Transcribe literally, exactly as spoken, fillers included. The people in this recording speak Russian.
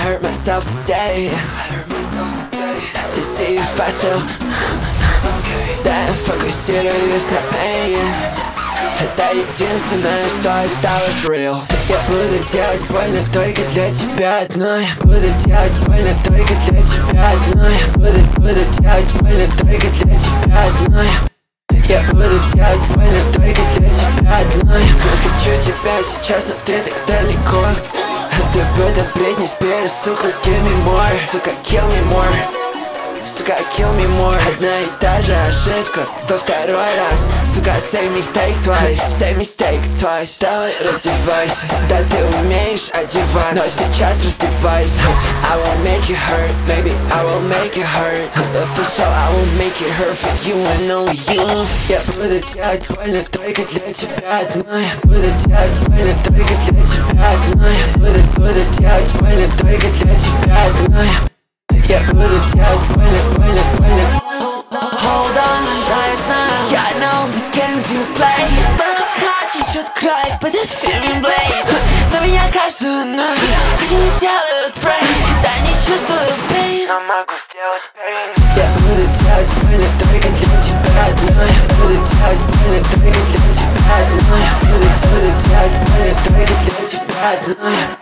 hurt myself today. To see if I still да, фокусируюсь на pain. Это единственное, что осталось real. Я буду делать больно только для тебя одной. Буду делать больно только для тебя одной. Буду, буду делать больно только для тебя одной. Я буду делать больно только для тебя одной. Я хочу тебя сейчас, но ты так далеко. Ты будто Бритни Спирс, сука, give me more. Сука, kill me more. Сука, kill me more. Одна и та же ошибка во второй раз. Сука, say mistake twice. Say mistake twice. Давай раздевайся. Да, ты умеешь одеваться, но сейчас раздевайся. I will make you hurt. Maybe I will make you hurt. But for sure I will make it hurt for you and only you. Я буду делать больно только для тебя одной. Буду делать больно только для тебя одной. Буду, буду делать больно только для тебя одной. Я буду делать больно, больно, больно. Hold on, да, я знаю. Я know the games you play. Из потолка течет кровь под эфирным блейд. Но меня каждую ночь они делают pray. Да, не чувствую pain, но могу сделать pain. Я буду делать больно только для тебя одной. Буду делать больно только для тебя одной. Буду, буду делать больно только для тебя одной.